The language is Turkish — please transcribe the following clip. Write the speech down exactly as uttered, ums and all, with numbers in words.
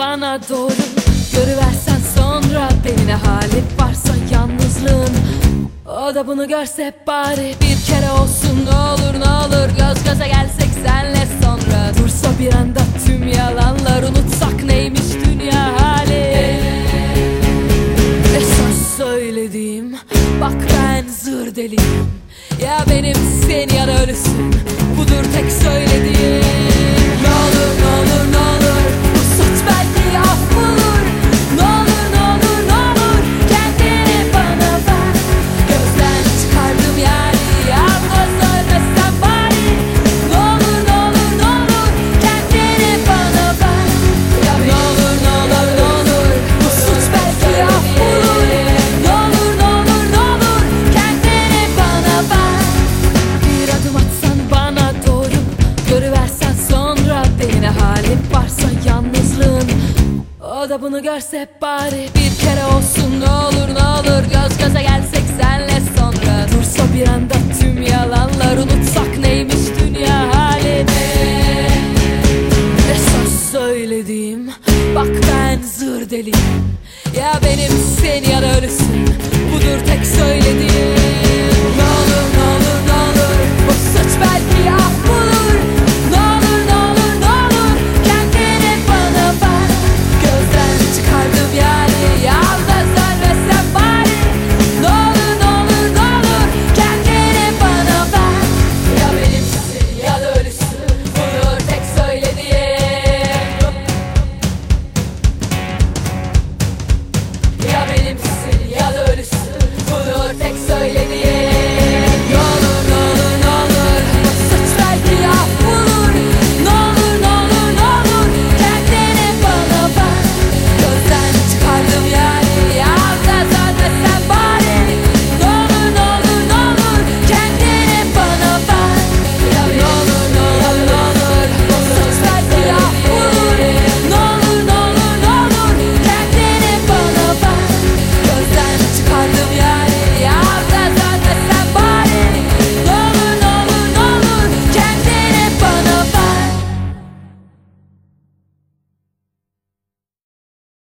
bana doğru. Görüversen sonra beni, ne hali varsa yalnızlığın. O da bunu görse bari bir kere olsun, ne olur ne olur göz göze gelsek senle sonra. Dursa bir anda tüm yalanlar, unutsak neymiş dünya hali. Esas söylediğim, bak ben zır deliyim. Ya benim sen ya da ölüsün, budur tek söylediğim. Ne olur ne olur ne olur, bu suç belki af bulur. Ne olur ne olur ne olur, kendini bana ver. Gözden çıkardım yani, yalnız ölmezsen bari. Ne olur ne olur ne olur, kendini bana ver. Ya ne olur ne olur ne olur, bu suç belki af bulur. Ne olur ne olur ne olur, kendini bana ver. Bir adım atsan bana doğru, görüversen sonra beni, ne halim varsa yalnızlığın. O da bunu görse bari bir kere olsun, ne olur ne olur göz göze gelsek senle sonra. Dursa bir anda tüm yalanlar, unutsak neymiş dünya halini. Esas söylediğim, bak ben zır deliyim. Ya benim sen ya da ölüsün, budur tek söylediğim. Ne olur ne olur ne olur, bu suç belki af bulur. Ne olur ne olur ne olur, kendini bana ver. Gözden çıkardım yani, yalnız ölmesem bari. Ne olur ne olur ne olur, kendini bana ver. Ya benimsin ya da ölüsün, budur tek söylediğim. Ya benimsin ya da ölüsün, budur tek söylediğim.